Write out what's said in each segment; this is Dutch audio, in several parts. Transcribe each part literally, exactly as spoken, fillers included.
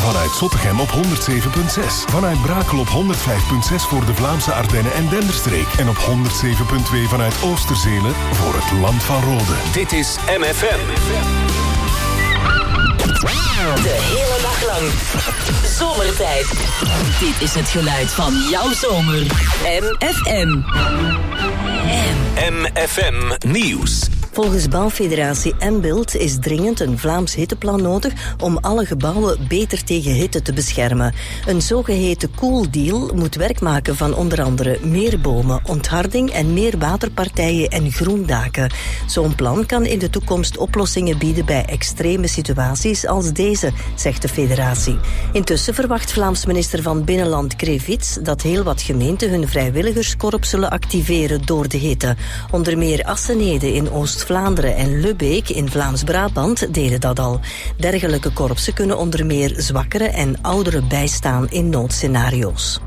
Vanuit Zottegem op honderd zeven komma zes. Vanuit Brakel op honderd vijf komma zes voor de Vlaamse Ardennen en Denderstreek. En op honderd zeven komma twee vanuit Oosterzele voor het Land van Rode. Dit is M F M. De hele dag lang. Zomertijd. Dit is het geluid van jouw zomer. M F M. M F M Nieuws. Volgens bouwfederatie Mbuild is dringend een Vlaams hitteplan nodig om alle gebouwen beter tegen hitte te beschermen. Een zogeheten Cool Deal moet werk maken van onder andere meer bomen, ontharding en meer waterpartijen en groendaken. Zo'n plan kan in de toekomst oplossingen bieden bij extreme situaties als deze, zegt de federatie. Intussen verwacht Vlaams minister van Binnenland Krevits dat heel wat gemeenten hun vrijwilligerskorps zullen activeren door de hitte. Onder meer Assenede in Oost-Vlaanderen en Lubbeek in Vlaams-Brabant deden dat al. Dergelijke korpsen kunnen onder meer zwakkeren en ouderen bijstaan in noodscenario's.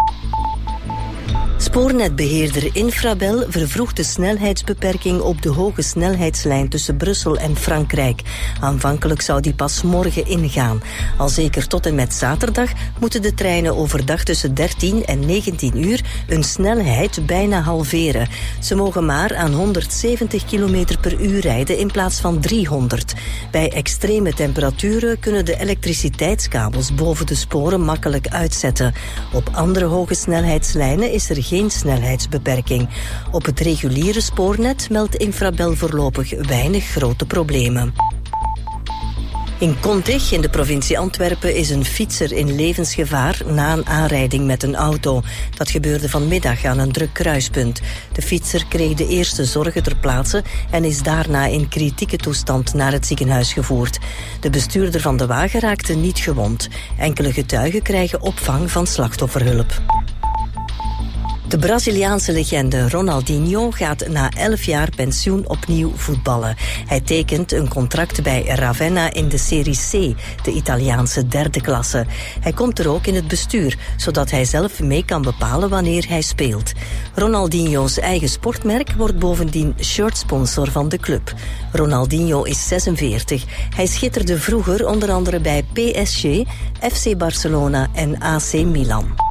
Spoornetbeheerder Infrabel vervroegt de snelheidsbeperking op de hoge snelheidslijn tussen Brussel en Frankrijk. Aanvankelijk zou die pas morgen ingaan. Al zeker tot en met zaterdag moeten de treinen overdag tussen dertien en negentien uur hun snelheid bijna halveren. Ze mogen maar aan honderdzeventig kilometer per uur rijden in plaats van driehonderd. Bij extreme temperaturen kunnen de elektriciteitskabels boven de sporen makkelijk uitzetten. Op andere hoge snelheidslijnen is er geen snelheidsbeperking. Op het reguliere spoornet meldt Infrabel voorlopig weinig grote problemen. In Kontig, in de provincie Antwerpen, is een fietser in levensgevaar na een aanrijding met een auto. Dat gebeurde vanmiddag aan een druk kruispunt. De fietser kreeg de eerste zorgen ter plaatse en is daarna in kritieke toestand naar het ziekenhuis gevoerd. De bestuurder van de wagen raakte niet gewond. Enkele getuigen krijgen opvang van slachtofferhulp. De Braziliaanse legende Ronaldinho gaat na elf jaar pensioen opnieuw voetballen. Hij tekent een contract bij Ravenna in de Serie C, de Italiaanse derde klasse. Hij komt er ook in het bestuur, zodat hij zelf mee kan bepalen wanneer hij speelt. Ronaldinho's eigen sportmerk wordt bovendien shirtsponsor van de club. Ronaldinho is zesenveertig. Hij schitterde vroeger onder andere bij P S G, F C Barcelona en A C Milan.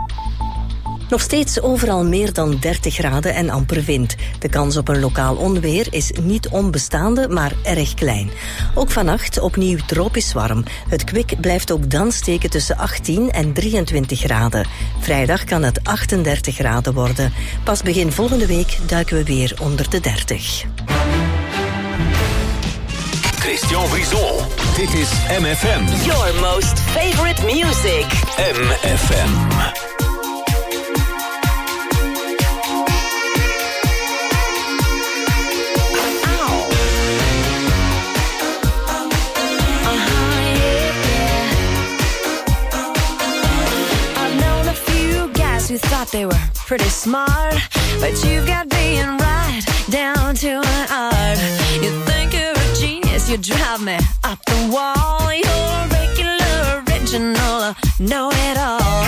Nog steeds overal meer dan dertig graden en amper wind. De kans op een lokaal onweer is niet onbestaande, maar erg klein. Ook vannacht opnieuw tropisch warm. Het kwik blijft ook dan steken tussen achttien en drieëntwintig graden. Vrijdag kan het achtendertig graden worden. Pas begin volgende week duiken we weer onder de dertig. Christian Brison. Dit is M F M. Your most favorite music. M F M. Who thought they were pretty smart, but you've got being right down to an art. You think you're a genius, you drive me up the wall. You're regular, original, know-it-all.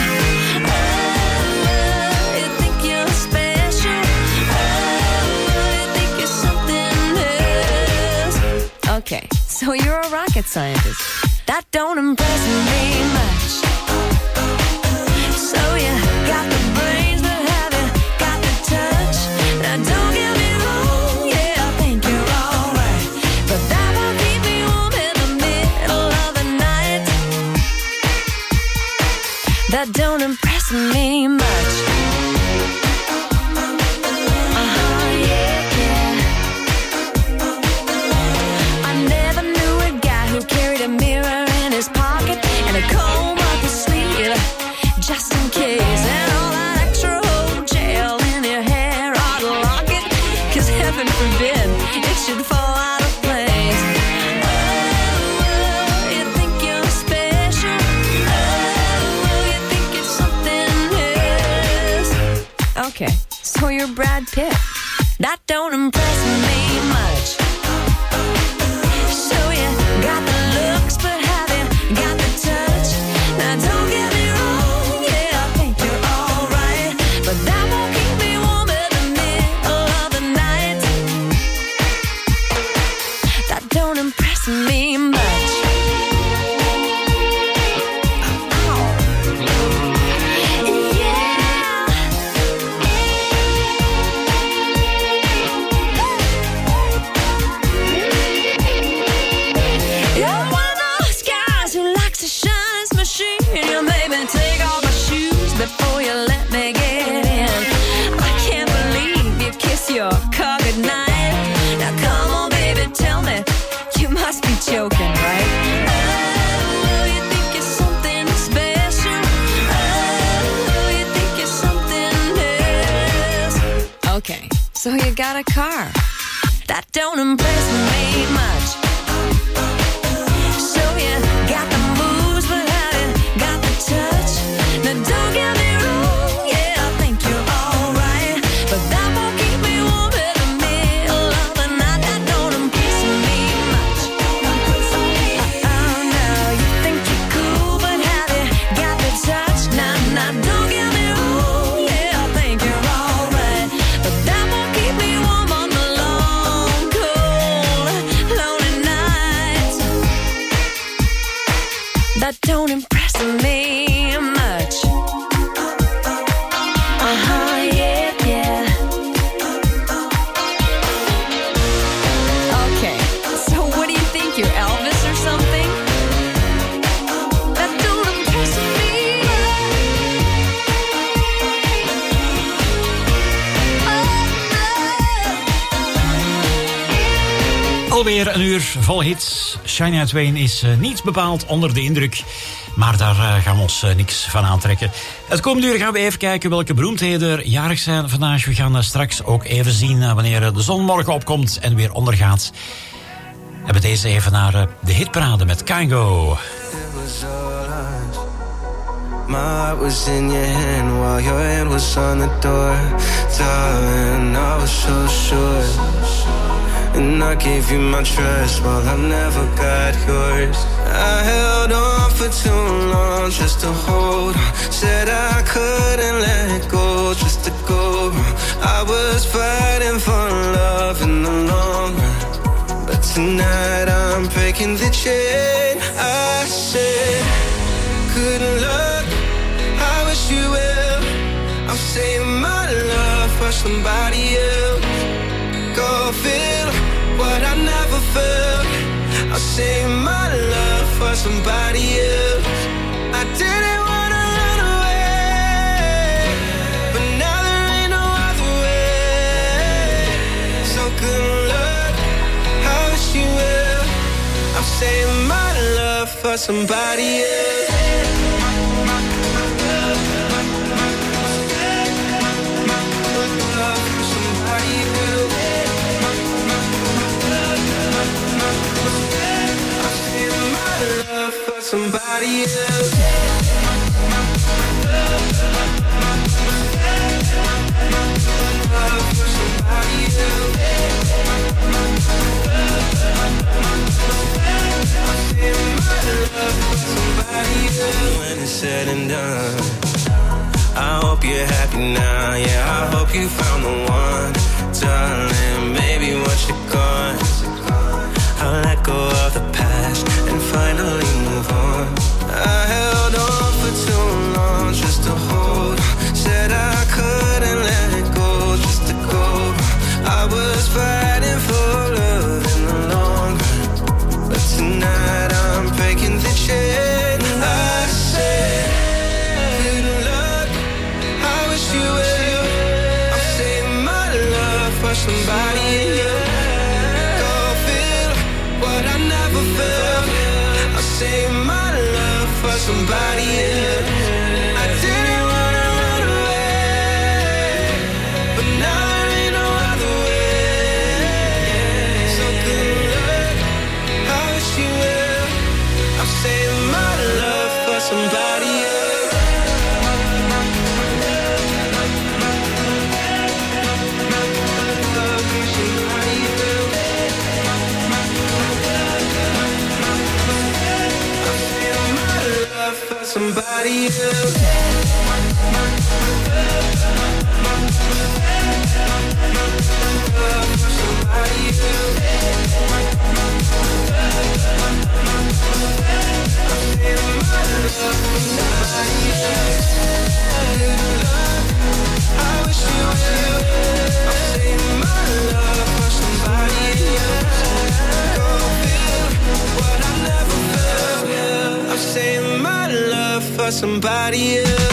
Oh, you think you're special. Oh, you think you're something else. Okay, so you're a rocket scientist. That don't impress me much. So you got the brains, but have you got the touch? Now don't get me wrong, yeah, I think you're alright, but that won't keep me warm in the middle of the night. That don't impress me much. Uh-huh, yeah, yeah. I never knew a guy who carried a mirror in his pocket and a comb up his sleeve, just in case, and all that extra old gel in your hair ought to lock it, cause heaven forbid it should fall out of place. Oh, you think you're special. Oh, you think you're something else. Okay, so you're Brad Pitt. That don't impress me much. So you got the looks, but have you got the touch? Now don't get me wrong, yeah, I think you're alright, but that won't keep me warm in the middle of the night. That don't impress me much. you got a car. That don't impress me much. So you got the moves, but have you got the touch? Now don't get me wrong, yeah, I think you're alright, but that won't keep me warm in the middle of the night. That don't impress me much. Oh no, you think you're cool, but have you got the touch? Nah, nah, don't get me wrong, yeah, I think you're alright, but that won't keep me warm on the long, cold, lonely nights. That don't impress me much. Uh-huh, yeah, yeah. Okay, so what do you think, you're Elvis or something? That don't impress me. Alweer een uur vol hits. Shania Twain is uh, niet bepaald onder de indruk. Maar daar uh, gaan we ons uh, niks van aantrekken. Het komende uur gaan we even kijken welke beroemdheden er jarig zijn vandaag. We gaan uh, straks ook even zien uh, wanneer uh, de zon morgen opkomt en weer ondergaat. We hebben deze even naar uh, de hitparade met Kygo. My heart was in your hand while your hand was on the door. Darling, I was so sure. And I gave you my trust while I never got yours. I held on for too long just to hold on. Said I couldn't let go just to go wrong. I was fighting for love in the long run, but tonight I'm breaking the chain. I said, good luck, I wish you well. I'm saving my love for somebody else. Go feel what I never felt. I'll save my love for somebody else. I didn't wanna run away, but now there ain't no other way. So good luck, I wish you well. I'm saving my love for somebody else. Somebody else. When it's said and done, I hope you're happy now. Yeah, I hope you found the one, darling. Maybe once you're gone, I'll let go of the past and finally move on. I held on for too long just to hold on. Said I couldn't let go just to go. I was fighting for love in the long run, but tonight I'm breaking the chain. I said, good luck, I wish you well. I'm saving my love for somebody else. What I never felt, I'll save my love for somebody else. I didn't wanna run away, but now there ain't no other way. So good luck, I wish you well. I'll save my love for somebody else. Somebody else. I wish you well. I'm saving my love for somebody else. Go feel what I never felt. I'm saving my love for somebody else.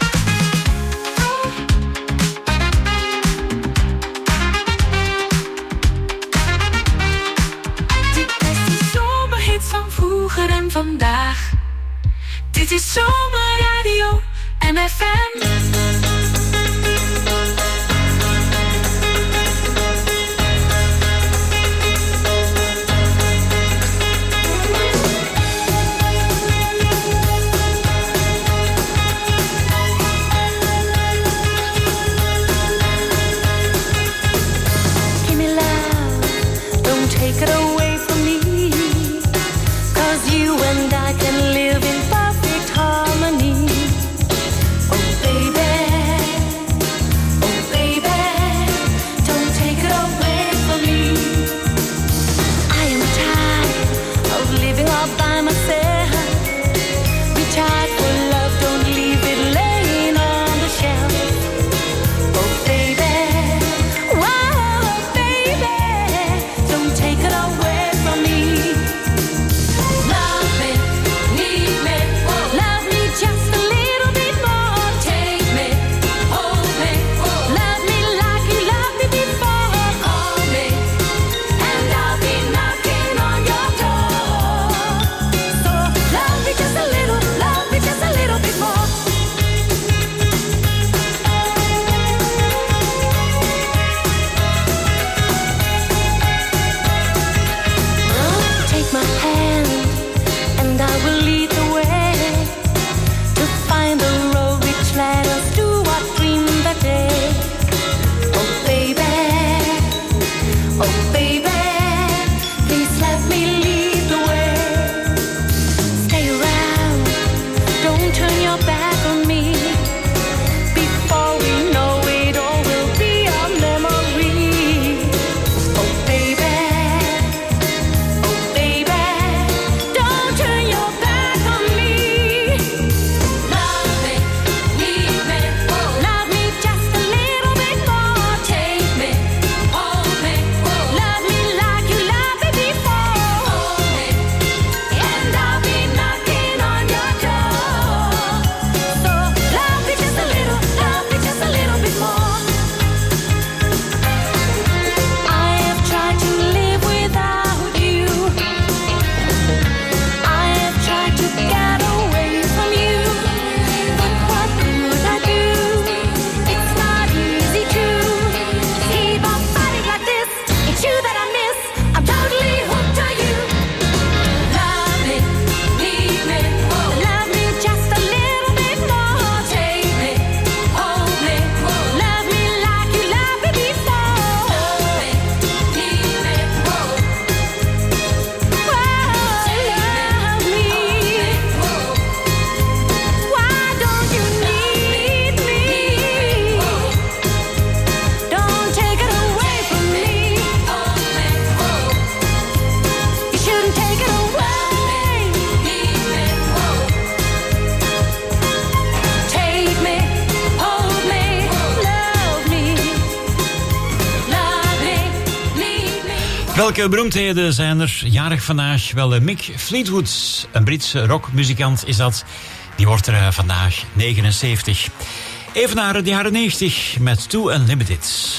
Vroeger en vandaag. Dit is Zomerradio M F M. Welke beroemdheden zijn er jarig vandaag? Wel, Mick Fleetwood, een Britse rockmuzikant is dat. Die wordt er vandaag negenenzeventig. Even naar de jaren negentig met Too Unlimited.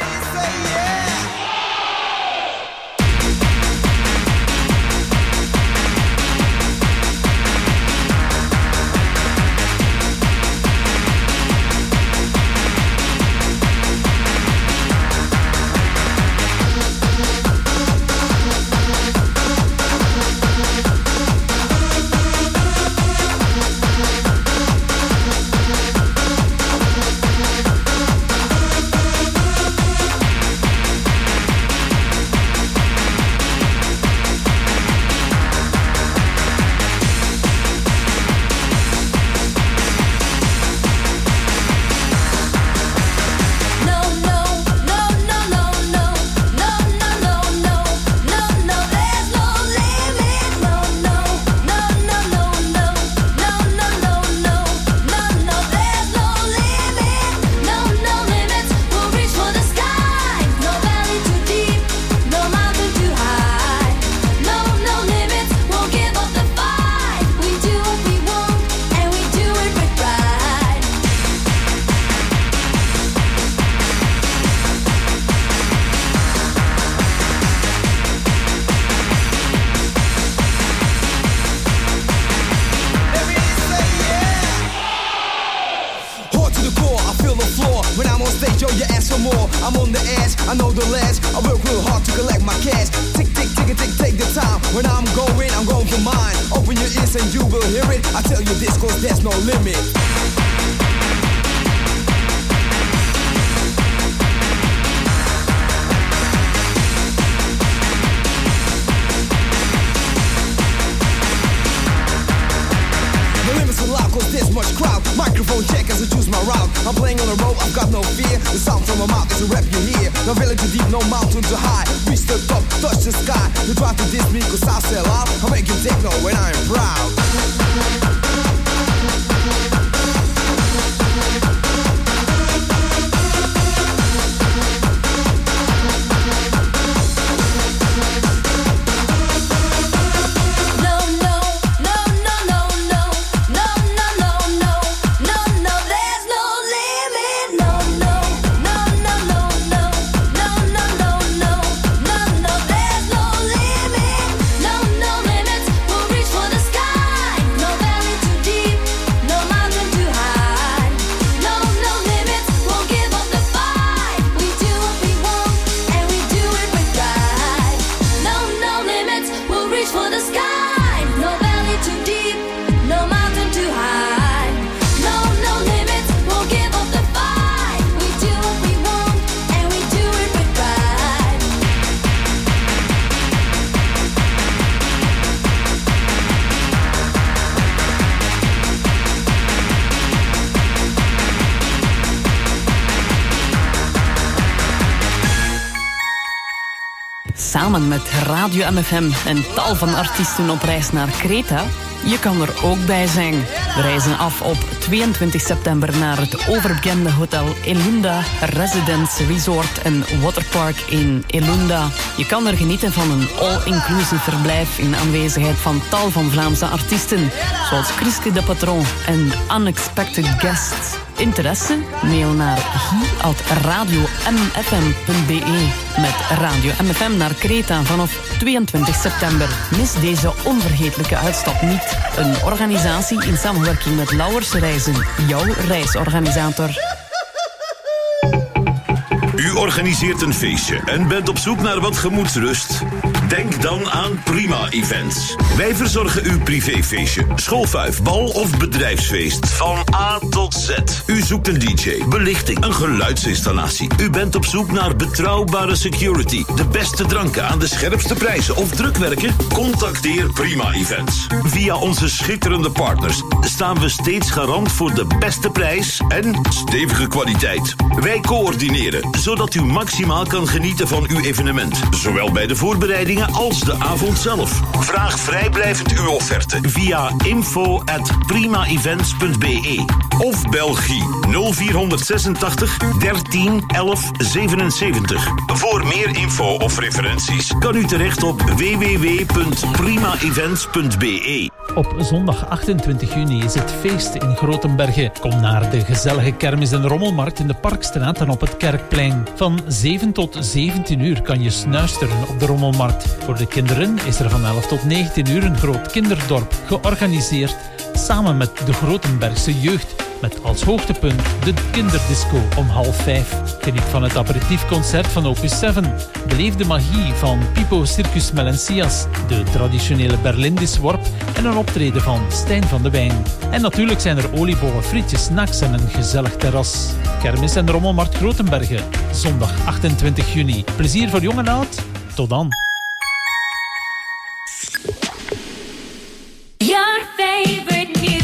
Samen met Radio M F M en tal van artiesten op reis naar Kreta. Je kan er ook bij zijn. We reizen af op tweeëntwintig september naar het overbekende hotel Elunda Residence Resort en Waterpark in Elunda. Je kan er genieten van een all-inclusive verblijf in aanwezigheid van tal van Vlaamse artiesten, zoals Christy de Patron en Unexpected Guests. Interesse? Mail naar guy at radio m f m punt b e met Radio M F M naar Kreta vanaf tweeëntwintig september. Mis deze onvergetelijke uitstap niet. Een organisatie in samenwerking met Lauwers Reizen, jouw reisorganisator. U organiseert een feestje en bent op zoek naar wat gemoedsrust? Denk dan aan Prima Events. Wij verzorgen uw privéfeestje, schoolfuif, bal of bedrijfsfeest. Van A tot Z. U zoekt een D J, belichting, een geluidsinstallatie. U bent op zoek naar betrouwbare security, de beste dranken aan de scherpste prijzen of drukwerken? Contacteer Prima Events. Via onze schitterende partners staan we steeds garant voor de beste prijs en stevige kwaliteit. Wij coördineren, zodat u maximaal kan genieten van uw evenement. Zowel bij de voorbereiding aanbiedingen als de avond zelf. Vraag vrijblijvend uw offerte via info at prima events punt b e of Belgie nul vier zesentachtig dertien elf zevenenzeventig. Voor meer info of referenties kan u terecht op w w w punt prima events punt b e. Op zondag achtentwintig juni is het feest in Grotenbergen. Kom naar de gezellige kermis- en rommelmarkt in de Parkstraat en op het Kerkplein. Van zeven tot zeventien uur kan je snuisteren op de rommelmarkt. Voor de kinderen is er van elf tot negentien uur een groot kinderdorp georganiseerd samen met de Grotenbergse jeugd. Met als hoogtepunt de kinderdisco om half vijf. Geniet van het aperitiefconcert van Opus zeven. Beleef de magie van Pipo Circus Melencias, de traditionele Berlindisworp en een optreden van Stijn van de Wijn. En natuurlijk zijn er oliebollen, frietjes, snacks en een gezellig terras. Kermis en Rommelmarkt Grotenbergen, zondag achtentwintig juni. Plezier voor jong en oud. Tot dan. Your favorite music.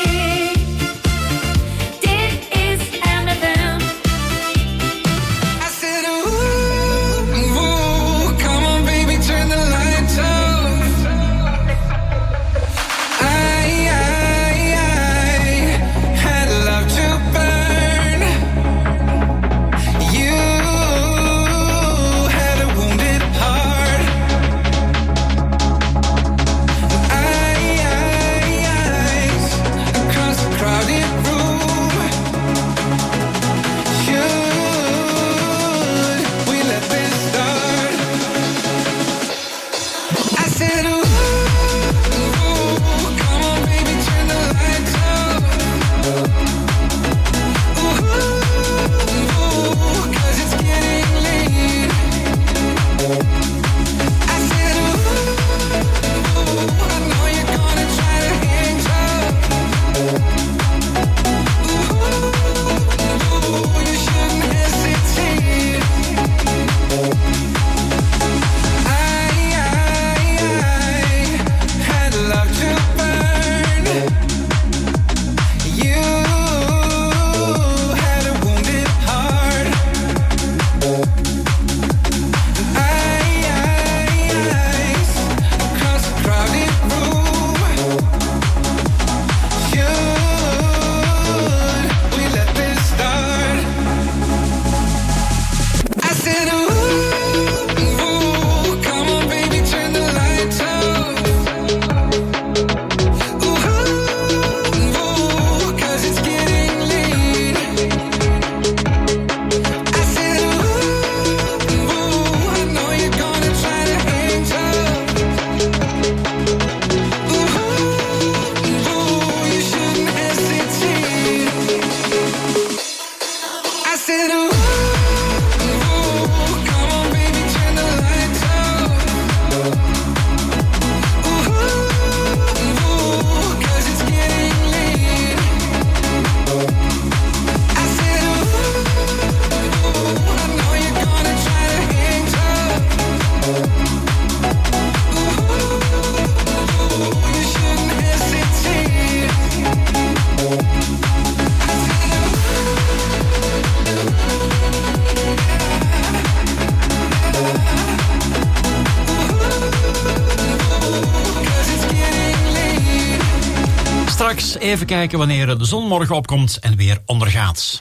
Even kijken wanneer de zon morgen opkomt en weer ondergaat.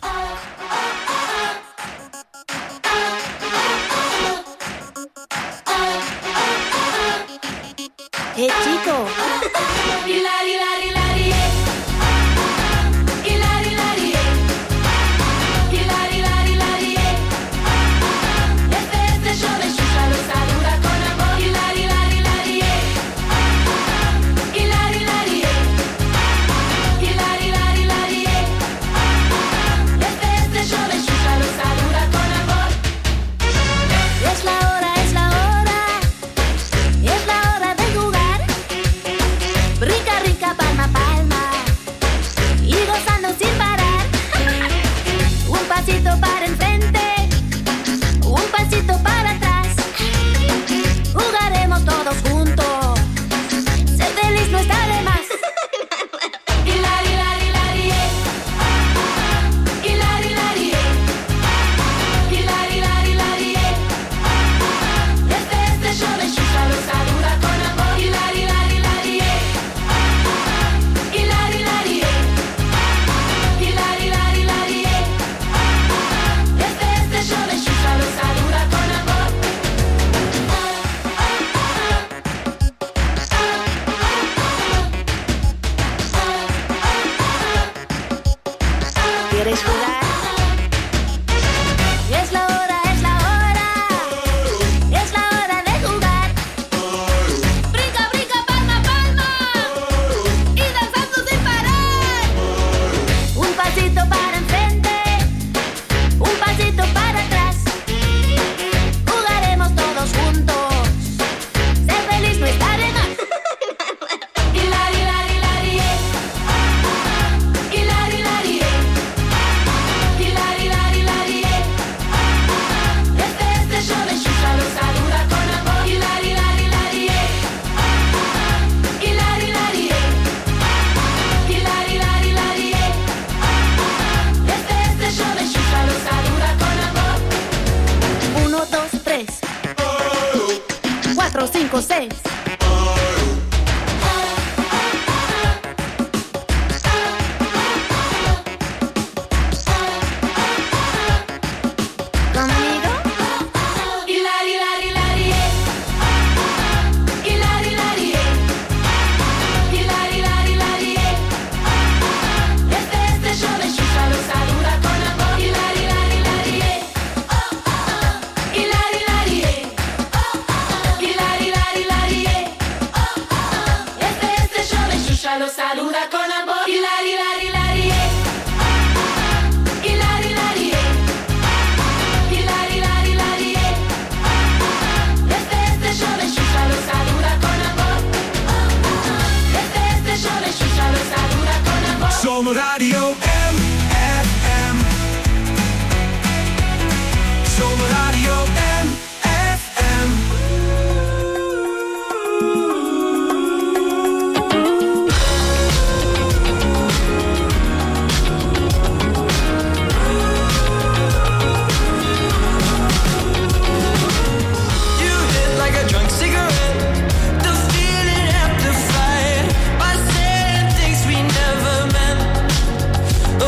Hey Chico. Rica, rica. ¿Quieres jugar? Es la hora, es la hora. Es la hora de jugar. Brinca, brinca, palma, palma. Y danzando sin parar. Un pasito para enfrente. Un pasito para atrás. Jugaremos todos juntos. Ser feliz no está de más. Hilari, hilari, hilari, eh. Hilari, hilari, eh. Hilari, hilari, hilari, eh. Este, este show de Xuxa lo saluda con amor. Hilari, hilari, hilari, eh. Hilari, hilari, eh. Hilari, hilari, hilari, eh. Este, este show de Xuxa lo saluda con amor. Uno, dos, tres. Cuatro, cinco, seis. ¿Conmigo? Hilari, hilari, hilari, eh. Hilari, hilari, eh. Hilari, hilari, hilari, eh. Este, este show de Xuxa lo saluda con amor. Hilari, hilari, hilari, eh. Hilari, hilari, eh. Hilari, hilari, hilari, eh. Este, este show de Xuxa lo saluda con amor. Hilari, hilari, hilari, eh. Hilari, hilari, eh. Hilari, hilari, hilari, eh. Este, este show de Xuxa lo saluda con amor. Este, este show de Xuxa lo saluda con amor. Zomerradio M F M. Zomerradio M F M. You hit like a drunk cigarette. The feeling amplified by saying things we never meant.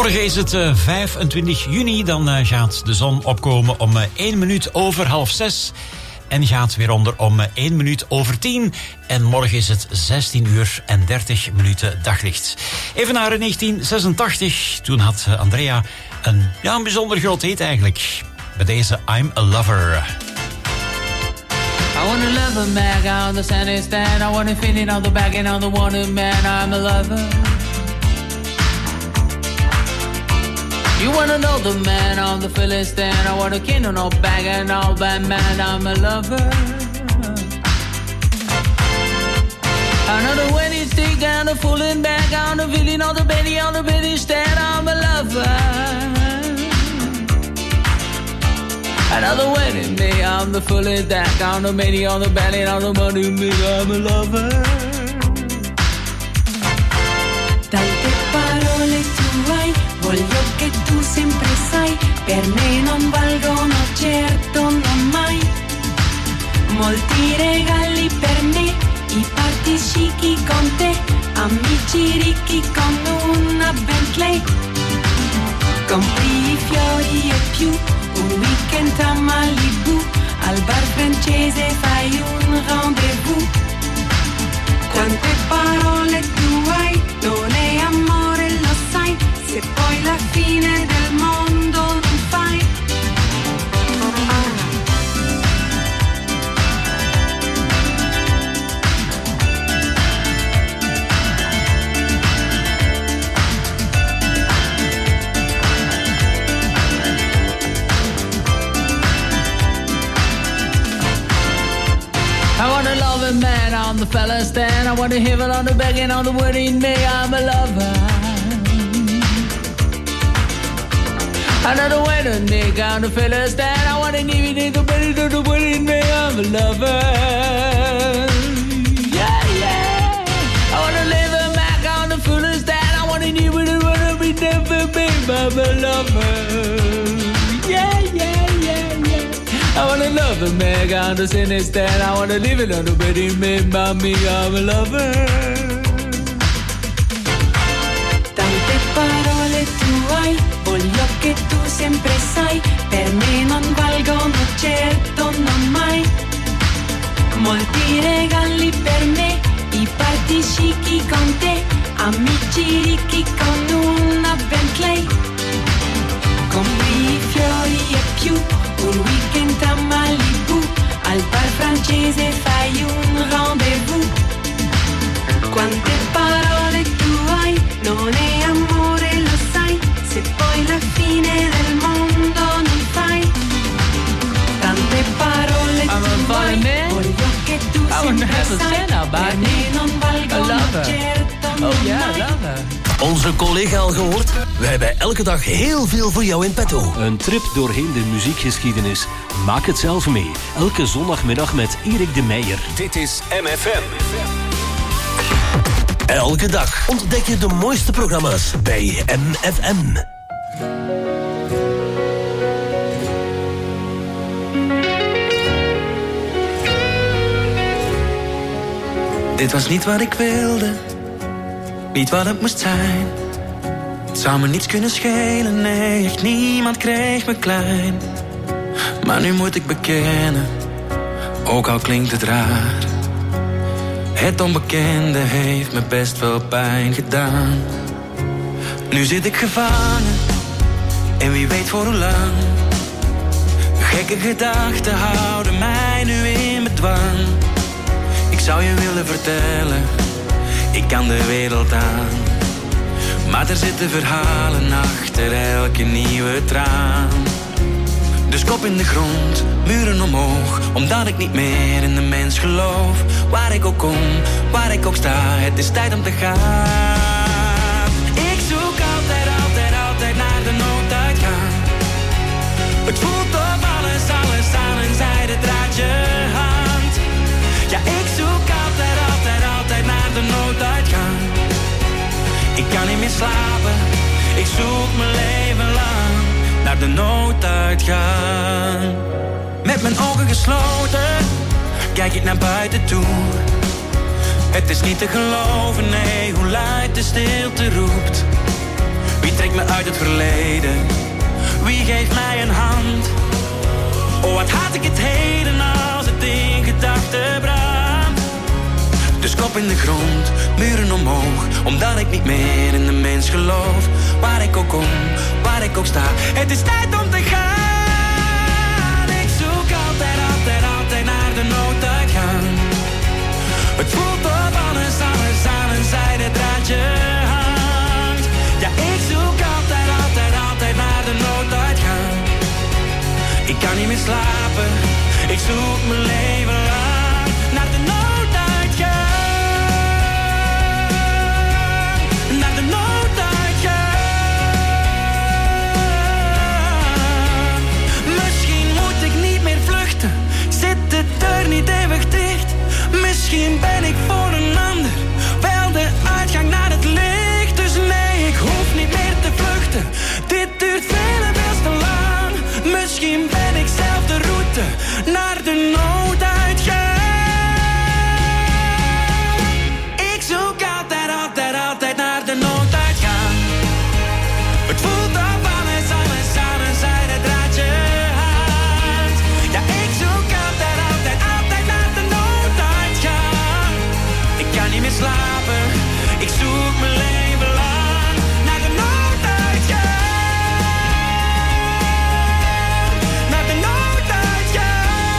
Morgen is het uh, vijfentwintig juni. Dan uh, gaat de zon opkomen om uh, één minuut over half zes. En gaat weer onder om uh, één minuut over tien. En morgen is het zestien uur en dertig minuten daglicht. Even naar negentien zesentachtig. Toen had uh, Andrea een, ja, een bijzonder groot hit eigenlijk. Bij deze I'm a Lover. I wanna love a man on the sunny stand. I wanna feel it on the back and on the wanted man. I'm a lover. You wanna know the man on the Philistine. I wanna king on no bag and all that man. I'm a lover. Another wedding stick and a fooling back on the feeling on the belly on the belly stand. I'm a lover. Another wedding me on the fully back on the belly on the belly on the money me. I'm a lover. Tante parole tu hai, voglio che tu sempre sai, per me non valgono certo non mai. Molti regali per me, i party chic con te, amici ricchi con una Bentley. Compri i fiori e più, un weekend a Malibu, al bar francese fai un rendezvous. Quante parole tu hai, non è amore lo sai, se poi la fine del mondo non fai. I wanna love a man on the fella stand. I wanna hear it on the back and on the wedding day. I'm a lover. Another wedding day on the fella stand. I wanna need it the wedding to the wedding day. I'm a lover. Yeah, yeah. I wanna live a Mac on the fella stand. I wanna need it the wanna be never be. I'm a lover. Yeah, yeah, yeah, yeah. I wanna love a man on the cine stand. I wanna live it on the wedding made by me. I'm a lover. Tante parole tu hai, voglio che tu sempre sai, per me non valgono certo non mai. Molti regali per me, i party chic con te, amici ricchi con una Bentley. Compri i fiori e più, un weekend a Malibu, al bar francese fai un rendezvous. Quante parole tu hai, non è amore lo sai, se poi la fine del mondo non fai. Tante parole tu hai, voglio che tu sempre sai, per me non valgono certo non mai. Onze collega al gehoord? Wij hebben elke dag heel veel voor jou in petto. Een trip doorheen de muziekgeschiedenis. Maak het zelf mee. Elke zondagmiddag met Erik de Meijer. Dit is M F M. Elke dag ontdek je de mooiste programma's bij M F M. Dit was niet wat ik wilde, niet wat het moest zijn. Het zou me niets kunnen schelen, nee, echt niemand kreeg me klein. Maar nu moet ik bekennen, ook al klinkt het raar. Het onbekende heeft me best veel pijn gedaan. Nu zit ik gevangen, en wie weet voor hoe lang. Gekke gedachten houden mij nu in bedwang. Ik zou je willen vertellen, ik kan de wereld aan. Maar er zitten verhalen achter elke nieuwe traan. Dus kop in de grond, muren omhoog, omdat ik niet meer in de mens geloof. Waar ik ook kom, waar ik ook sta, het is tijd om te gaan. Ik zoek altijd, altijd, altijd naar de nooduitgang. Het voelt of alles, alles aan een zijden draadje hangt. Ja, ik zoek altijd, altijd, altijd naar de nooduitgang. Ik kan niet meer slapen, ik zoek mijn leven lang naar de nooduitgang. Met mijn ogen gesloten, kijk ik naar buiten toe. Het is niet te geloven, nee, hoe luid de stilte roept. Wie trekt me uit het verleden? Wie geeft mij een hand? Oh, wat haat ik het heden als het in gedachten brandt. Dus kop in de grond, muren omhoog, omdat ik niet meer in de mens geloof. Waar ik ook kom, waar ik ook sta, het is tijd om te gaan. Ik zoek altijd, altijd, altijd naar de nooduitgang. Het voelt op alles, alles aan een zijde draadje hangt. Ja, ik zoek altijd, altijd, altijd naar de nooduitgang. Ik kan niet meer slapen, ik zoek mijn leven lang naar de nooduitgang. Naar de nooduitgang. Misschien moet ik niet meer vluchten, zit de deur niet eeuwig dicht. Misschien ben ik voor een ander wel de uitgang naar het licht. Dus nee, ik hoef niet meer te vluchten, dit duurt veel en veel te lang. Misschien ben ik zelf de route naar de nooduitgang. Ik zoek altijd, altijd, altijd naar de nooduitgang. Het voelt op alles, alles aan een zijde draadje hangt. Ja, ik zoek altijd, altijd, altijd naar de nooduitgang. Ik kan niet meer slapen, ik zoek mijn leven lang naar de nooduitgang. Naar de nooduitgang.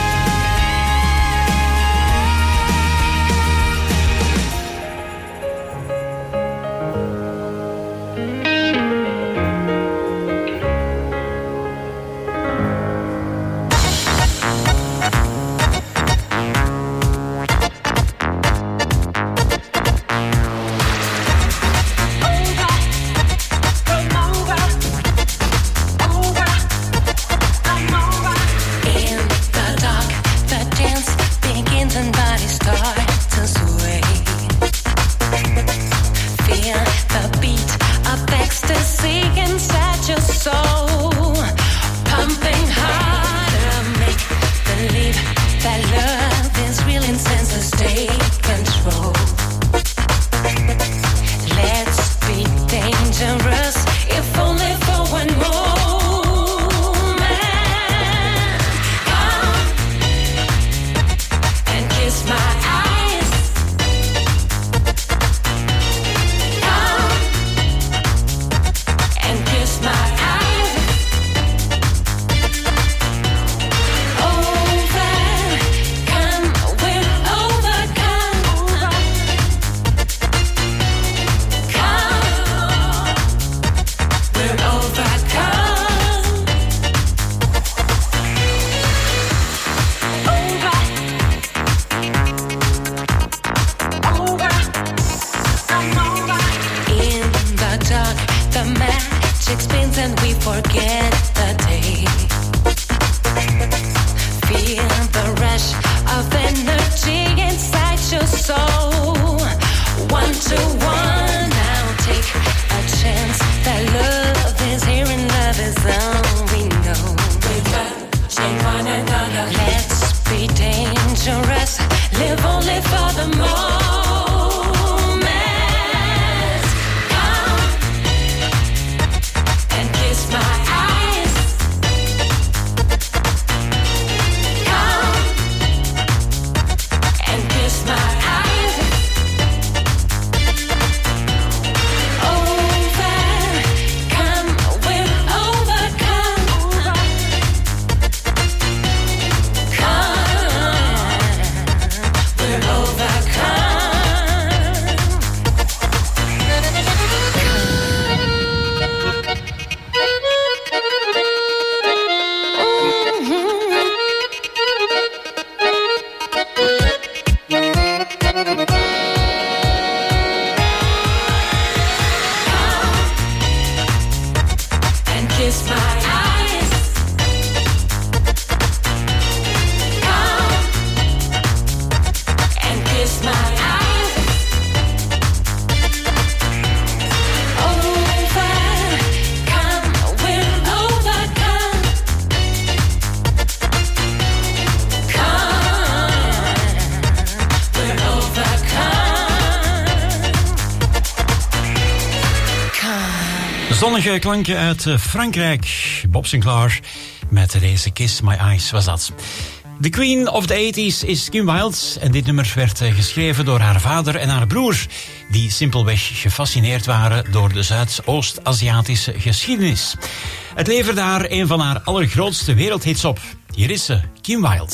In the dark, the dance begins and bodies start to sway. Feel the beat of ecstasy inside your soul, pumping harder. Make believe that love is real and senses take control. Let's be dangerous, if only for one moment. Come and kiss my eyes. Come and kiss my eyes. Overcome, we're overcome. Come, we're overcome. In the dark, the magic spins and we forget the day. Feel the rush of energy inside your soul. One to one, now take a chance. That love is here and love is all we know. We touching one another. Let's be dangerous, live only for the moment. Come and kiss my eyes. Come and kiss my eyes. Overcome, we're overcome. Come, we're overcome. Zonnige klanken uit Frankrijk. Bob Sinclair met deze Kiss My Eyes was dat. De Queen of the eighties is Kim Wilde. En dit nummer werd geschreven door haar vader en haar broer, die simpelweg gefascineerd waren door de Zuidoost-Aziatische geschiedenis. Het leverde haar een van haar allergrootste wereldhits op. Hier is ze, Kim Wilde.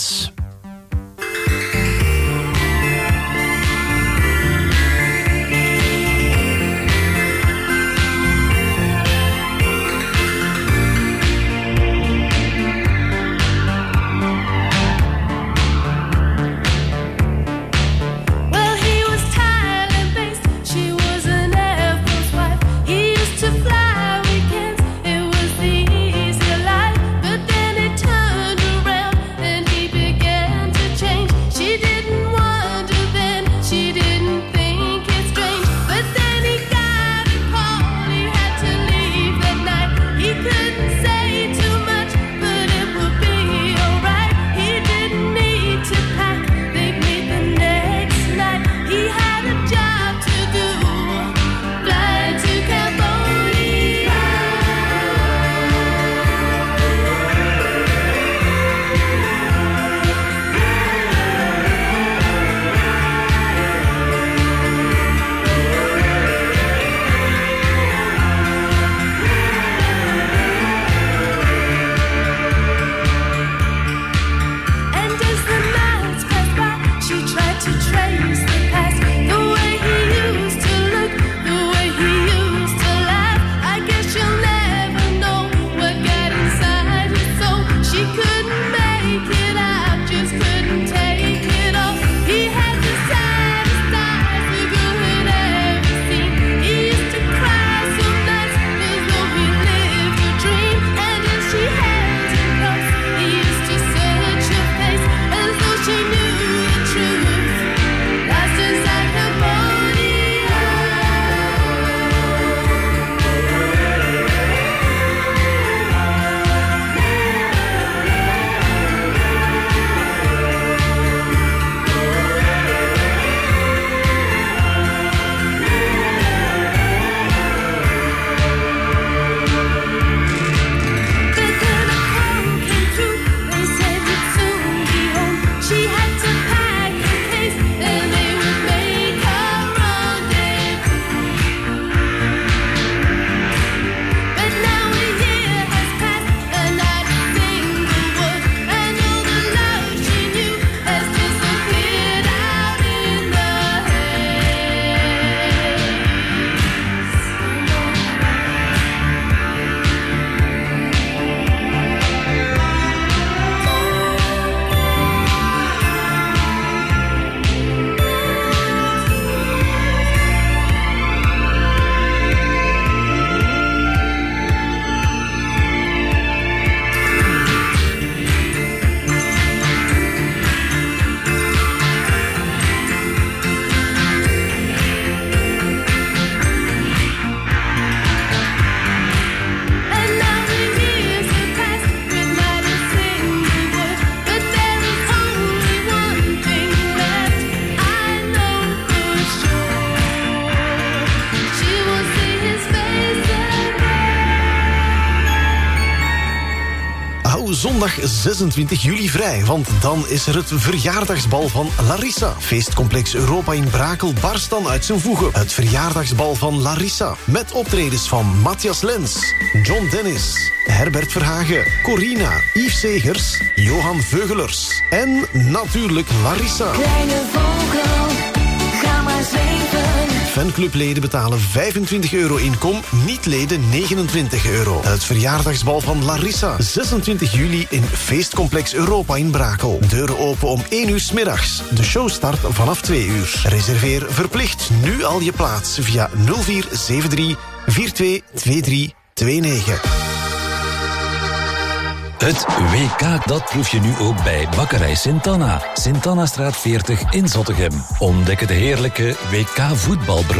Zondag zesentwintig juli vrij, want dan is er het verjaardagsbal van Larissa. Feestcomplex Europa in Brakel barst dan uit zijn voegen. Het verjaardagsbal van Larissa, met optredens van Matthias Lens, John Dennis, Herbert Verhagen, Corina, Yves Segers, Johan Veugelers en natuurlijk Larissa. Kleine vogel, ga maar zweven. Fanclubleden betalen vijfentwintig euro inkom, niet-leden negenentwintig euro. Het verjaardagsbal van Larissa, zesentwintig juli in Feestcomplex Europa in Brakel. Deuren open om één uur 's middags. De show start vanaf twee uur. Reserveer verplicht nu al je plaats via nul vier zeven drie vier twee twee drie twee negen. Het W K, dat proef je nu ook bij Bakkerij Sint-Anna. Sint-Annastraat veertig in Zottegem. Ontdek het heerlijke W K voetbalbrood.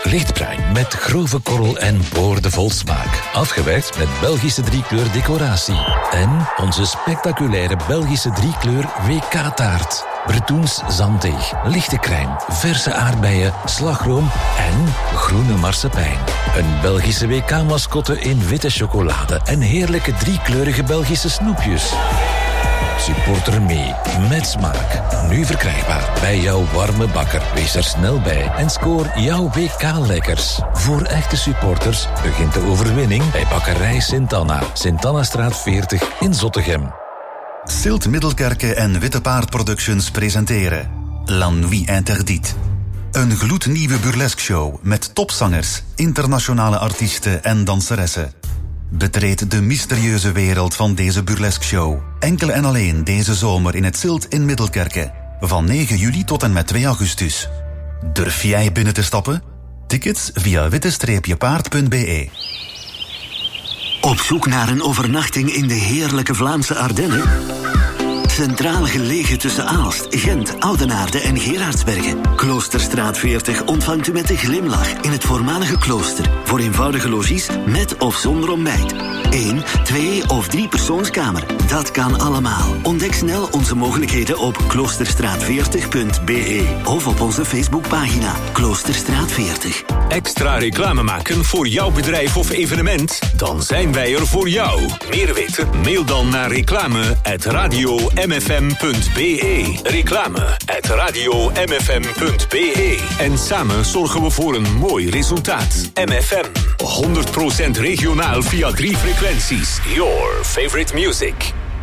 Lichtbruin met grove korrel en boordevol smaak. Afgewerkt met Belgische driekleur decoratie. En onze spectaculaire Belgische driekleur W K-taart. Bretoens zanddeeg, lichte crème, verse aardbeien, slagroom en groene marsepein. Een Belgische W K-mascotte in witte chocolade en heerlijke driekleurige Belgische snoepjes. Supporter mee, met smaak. Nu verkrijgbaar bij jouw warme bakker. Wees er snel bij en scoor jouw W K-lekkers. Voor echte supporters begint de overwinning bij bakkerij Sint-Anna. Sint-Annastraat veertig in Zottegem. Silt Middelkerke en Witte Paard Productions presenteren La Nuit Interdite. Een gloednieuwe burlesque-show met topzangers, internationale artiesten en danseressen. Betreed de mysterieuze wereld van deze burlesque-show. Enkel en alleen deze zomer in het Silt in Middelkerke. Van negen juli tot en met twee augustus. Durf jij binnen te stappen? Tickets via witte paard punt b e. Op zoek naar een overnachting in de heerlijke Vlaamse Ardennen? Centraal gelegen tussen Aalst, Gent, Oudenaarde en Gerardsbergen. Kloosterstraat veertig ontvangt u met een glimlach in het voormalige klooster. Voor eenvoudige logies met of zonder ontbijt. Eén, twee of drie persoonskamer. Dat kan allemaal. Ontdek snel onze mogelijkheden op kloosterstraat veertig punt b e of op onze Facebookpagina Kloosterstraat veertig. Extra reclame maken voor jouw bedrijf of evenement? Dan zijn wij er voor jou. Meer weten? Mail dan naar reclame at radio m f m punt b e. Reclame at radio m f m punt b e. En samen zorgen we voor een mooi resultaat. M F M, honderd procent regionaal via drie frequenties. Your favorite music.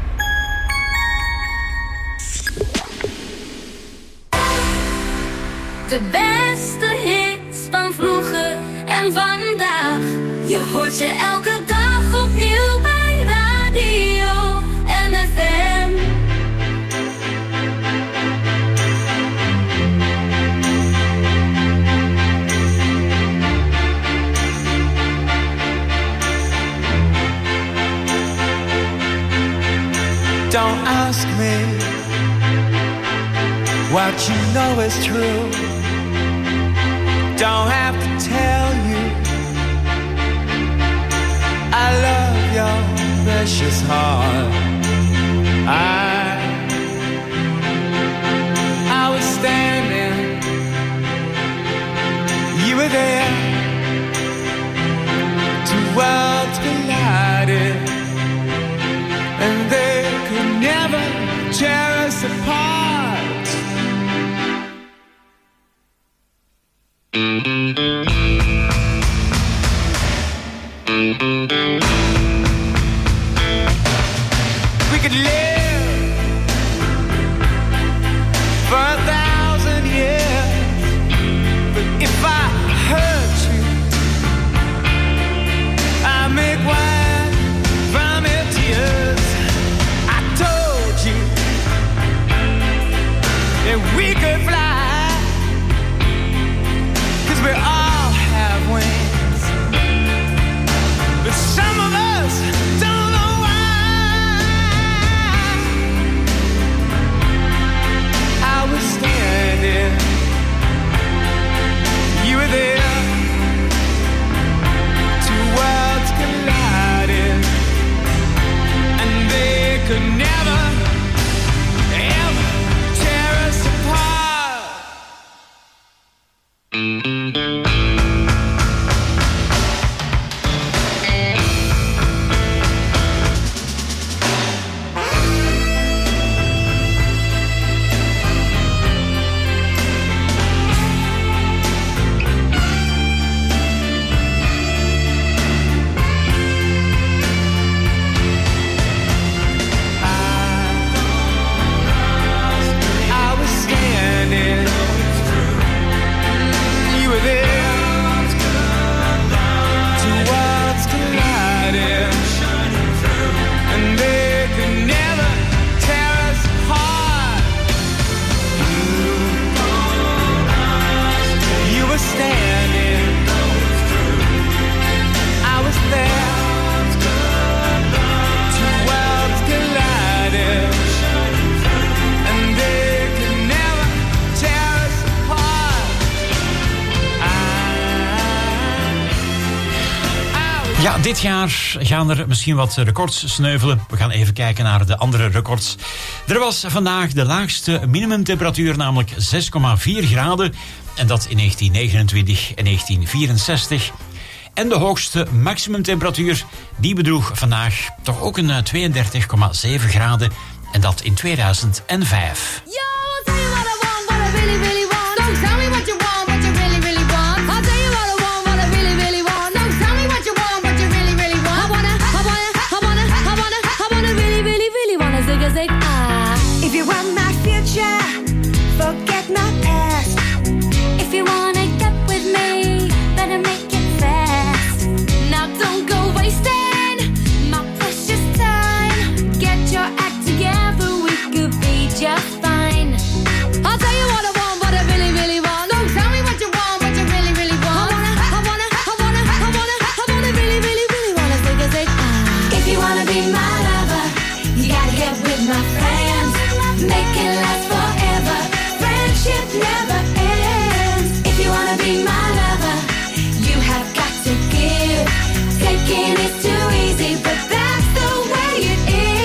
De beste hits van vroeger en vandaag. Je hoort ze elke dag opnieuw bij Radio M F M. Don't ask me what you know is true. Don't have to tell you I love your precious heart. I I was standing, you were there. Two worlds collided, and they could never tear us apart. We could live for a thousand years, but if I hurt you, I make wine from your tears. I told you that we could fly, 'cause we all have wings, but some of us don't know why. I was standing, you were there. Two worlds collided, and they could never, ever tear us apart. I was standing, you were there. Ja, dit jaar gaan er misschien wat records sneuvelen. We gaan even kijken naar de andere records. Er was vandaag de laagste minimumtemperatuur, namelijk zes komma vier graden. En dat in negentien negenentwintig en negentien vierenzestig. En de hoogste maximumtemperatuur, die bedroeg vandaag toch ook een tweeëndertig komma zeven graden. En dat in tweeduizend vijf. Yo, I'll tell you what I want, what I really, really want. Don't tell me what you want, what you really, really want. I'll tell you what I want, what I really, really want. Don't tell me what you want, what you really, really want. I wanna, I wanna, I wanna, I wanna, I wanna really, really, really wanna zig a zig ah. If you want my future, forget my past. If you wanna get with me, better make it fast. Now don't go wasting my precious time. Get your act together, we could be just fine. I'll tell you what I want, what I really, really want. Don't tell me what you want, what you really, really want. I wanna, I wanna, I wanna, I wanna, I wanna really, really, really wanna zig a zig ah. If you wanna be my lover, you gotta get with my friends. Make it last forever. Friendship never ends. If you wanna be my lover, you have got to give. Taking is too easy, but that's the way it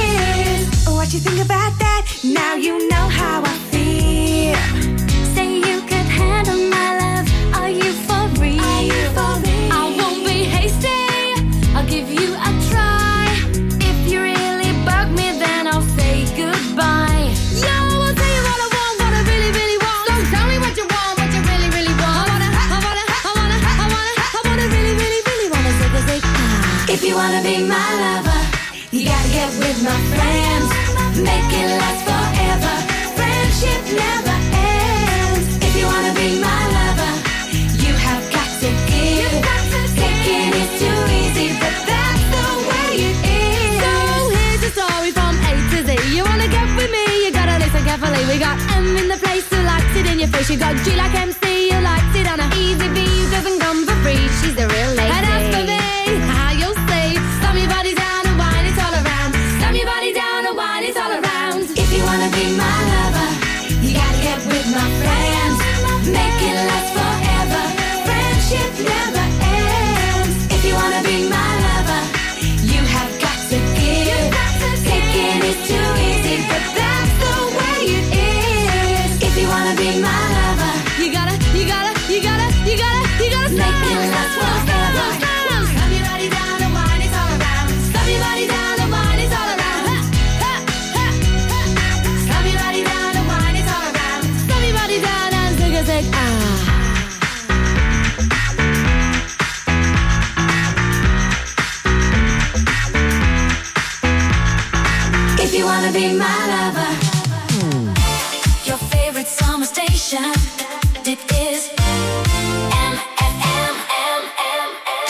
is. What you think about that? Now you know how I feel. Say you could handle my love. Are you for real? Are you for real? I won't be hasty. I'll give you a try. If you really bug me, then I'll say goodbye. Yo, I'll tell you what I want, what I really, really want. Don't tell me what you want, what you really, really want. I wanna, I wanna, I wanna, I wanna, I wanna really, really, really wanna zig a zig ah. If you wanna be my lover, you gotta get with my friends. Make it last forever. Friendship never ends. If you wanna be my lover, you have got to give. Taking is too easy, but that's the way it is. So here's the story from A to Z. You wanna get with me, you gotta listen carefully. We got M in the place who likes it in your face. You got G like M C, who likes it on a easy B, who doesn't come for free. She's the real lady. And as for me, how you'll say, slam your body down and wine it all around. Slam your body down and wine it all around. If you wanna be my lover, you gotta get with my friends. Make it last forever. Friendship never ends. If you wanna be my lover, you have got to give. Taking is too easy, but that's the way it is. If you wanna be my lover, you gotta, you gotta, you gotta, you gotta, you gotta stop. make it last forever. Slam your body down and wine it all around. Slam your body down and wine it all around. Ha, ha, ha, ha. Slam your body down and wine it all around. Slam your body down and zig a zig ah. If you wanna be my lover, Your favorite summer station. It is M F M, M M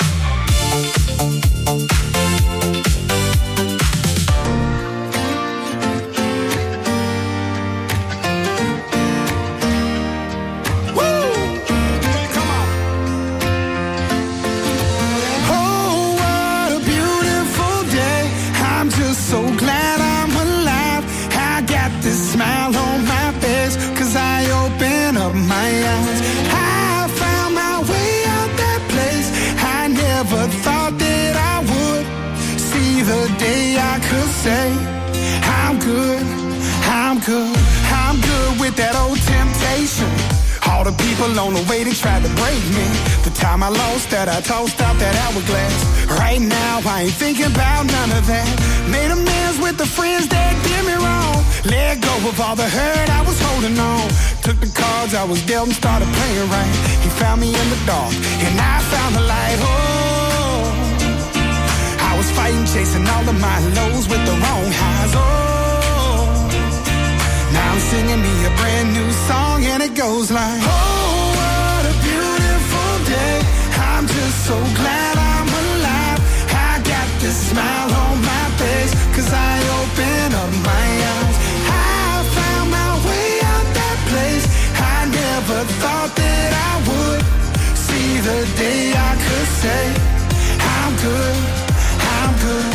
Oh, what a beautiful day. I'm just so glad I'm alive. I got this smile on my face, cause I open up my eyes. I found my way out that place. I never thought that I would see the day I could say, I'm good, I'm good, I'm good with that old temptation. All the people on the way, they tried to break me. The time I lost that, I tossed out that hourglass. Right now, I ain't thinking about none of that. Made amends with the friends that did me wrong. Let go of all the hurt I was holding on. Took the cards I was dealt and started playing right. He found me in the dark, and I found the light. Oh, I was fighting, chasing all of my lows with the wrong highs. Oh, now I'm singing me a brand new song, and it goes like, oh, what a beautiful day. I'm just so glad I'm alive. I got this smile on my face, cause I open up my eyes. I found my way out that place. I never thought that I would see the day I could say, I'm good, I'm good.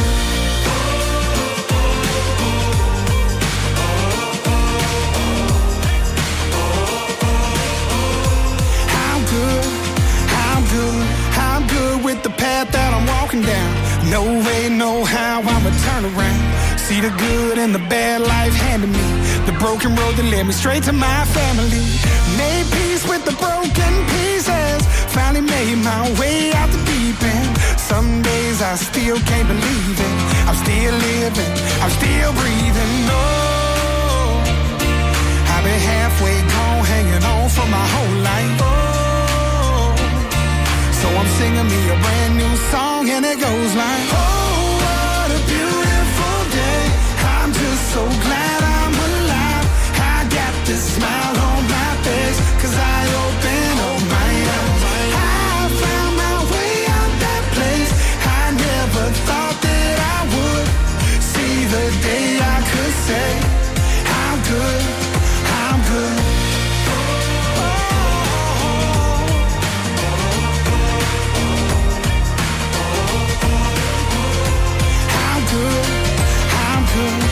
I'm good, I'm good with the path that I'm walking down. See the good and the bad life handed me. The broken road that led me straight to my family. Made peace with the broken pieces. Finally made my way out the deep end. Some days I still can't believe it. I'm still living, I'm still breathing. No, I've been halfway gone, hanging on for my whole life. Oh, so I'm singing me a brand new song, and it goes like, oh, what a beautiful day. I'm just so glad I'm alive. I got this smile on my face, 'cause I open up my eyes. I found my way out that place. I never thought that I would see the day I could say, I'm good, I'm good. I'm good, I'm good.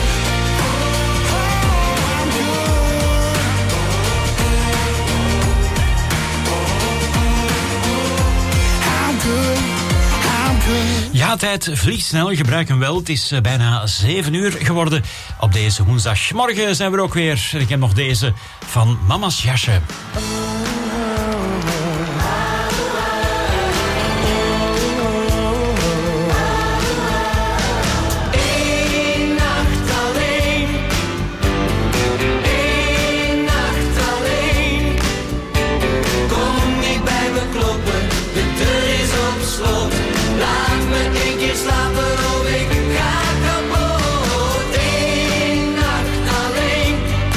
Ja, tijd vliegt snel, gebruik hem wel. Het is uh, bijna zeven uur geworden op deze woensdag. Morgen zijn we er ook weer. Ik heb nog deze van Mama's Jasje. Eén nacht alleen. Eén nacht alleen. Kom niet bij me kloppen, de deur is op slot. Laat me een keer slapen of ik ga kapot. Eén nacht alleen.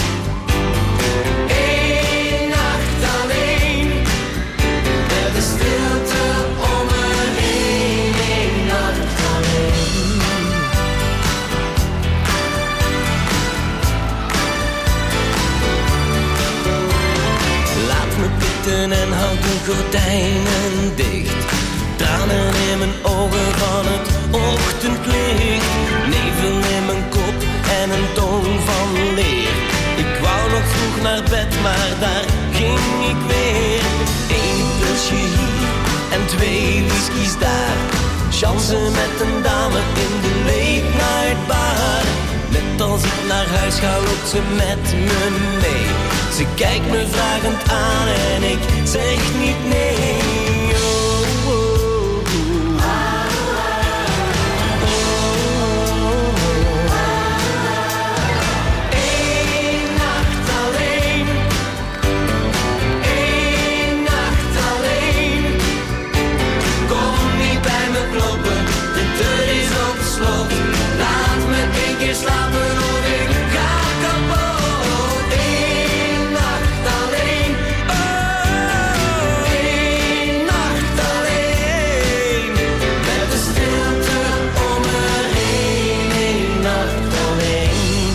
Eén nacht alleen. Met de stilte om me heen. Eén nacht alleen. Laat me pitten en houd de gordijnen dicht. Tranen in mijn ogen van het ochtendlicht. Nevel in mijn kop en een tong van leer. Ik wou nog vroeg naar bed, maar daar ging ik weer. Eén pilsje hier en twee whiskies daar. Chansen met een dame in de late night bar. Net als ik naar huis ga, loopt ze met me mee. Ze kijkt me vragend aan en ik zeg niet nee. Slapen of ik ga kapot. Eén nacht alleen. Oh, één nacht alleen. Met de stilte om me heen. Eén nacht alleen.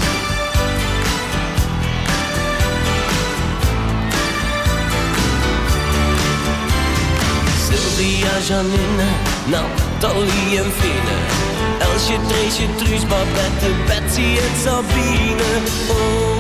Sylvia, Janine, Nathalie en Fine. Elsje, Treesje, Truus, Babette, Betsy en Sabine. Oh.